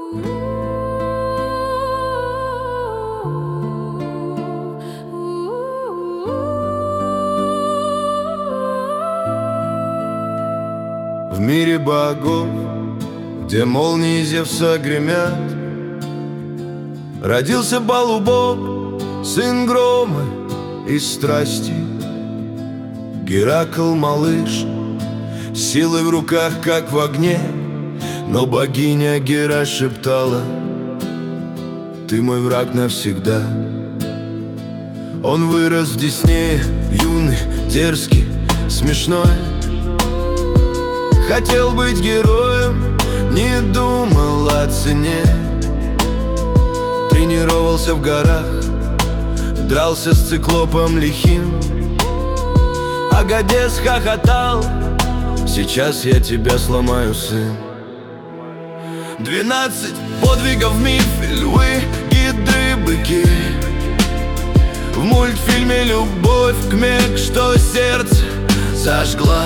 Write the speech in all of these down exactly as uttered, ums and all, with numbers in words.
В мире богов, где молнии Зевса гремят, родился полубог, сын грома и страсти. Геракл малыш, силой в руках, как в огне, но богиня Гера шептала: ты мой враг навсегда. Он вырос в Десне, юный, дерзкий, смешной. Хотел быть героем, не думал о цене. Тренировался в горах, дрался с циклопом лихим. Агадес хохотал: сейчас я тебя сломаю, сын. Двенадцать подвигов в мифе, львы, гидры, быки. В мультфильме любовь к Мег, что сердце зажгла.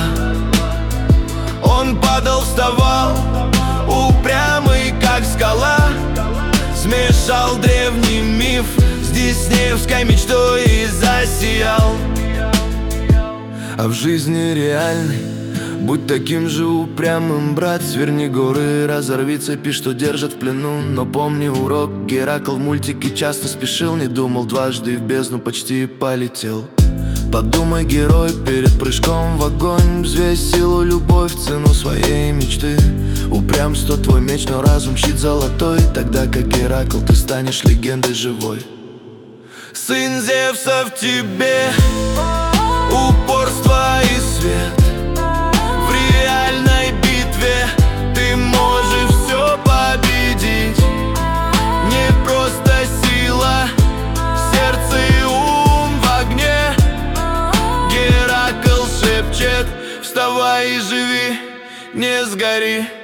Он падал, вставал, упрямый, как скала. Смешал древний миф с диснеевской мечтой и засиял. А в жизни реальной будь таким же упрямым, брат. Сверни горы, разорви цепи, что держат в плену. Но помни урок, Геракл в мультике часто спешил. Не думал дважды и в бездну почти полетел. Подумай, герой, перед прыжком в огонь взвесь силу, любовь, цену своей мечты. Упрямство твой меч, но разум щит золотой. Тогда как Геракл ты станешь легендой живой. Сын Зевса в тебе, упорство и свет. В реальной битве ты можешь все победить. Не просто сила, сердце и ум в огне. Геракл шепчет: вставай и живи, не сгори.